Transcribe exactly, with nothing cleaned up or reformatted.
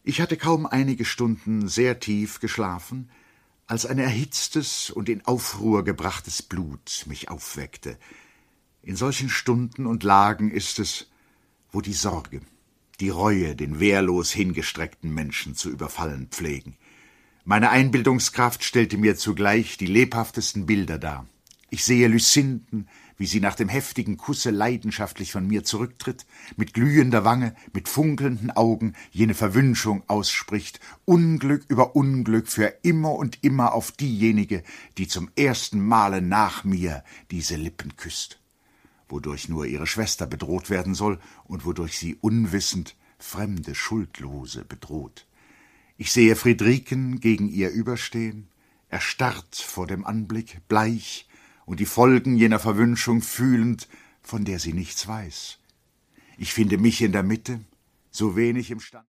Ich hatte kaum einige Stunden sehr tief geschlafen, als ein erhitztes und in Aufruhr gebrachtes Blut mich aufweckte. In solchen Stunden und Lagen ist es, wo die Sorge, die Reue den wehrlos hingestreckten Menschen zu überfallen pflegen. Meine Einbildungskraft stellte mir zugleich die lebhaftesten Bilder dar. Ich sehe Lucinden, wie sie nach dem heftigen Kusse leidenschaftlich von mir zurücktritt, mit glühender Wange, mit funkelnden Augen jene Verwünschung ausspricht, Unglück über Unglück für immer und immer auf diejenige, die zum ersten Male nach mir diese Lippen küsst, wodurch nur ihre Schwester bedroht werden soll und wodurch sie unwissend fremde Schuldlose bedroht. Ich sehe Friedriken gegen ihr überstehen, erstarrt vor dem Anblick, bleich, und die Folgen jener Verwünschung fühlend, von der sie nichts weiß. Ich finde mich in der Mitte, so wenig imstande